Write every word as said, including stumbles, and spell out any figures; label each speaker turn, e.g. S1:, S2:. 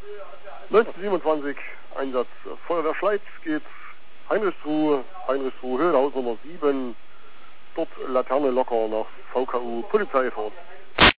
S1: neunzehnhundertsiebenundzwanzig, Einsatz Feuerwehr Schleiz, geht Heinrichsruhe, Heinrichsruhe Höhe, Haus Nummer sieben, dort Laterne locker nach V K U Polizei vor.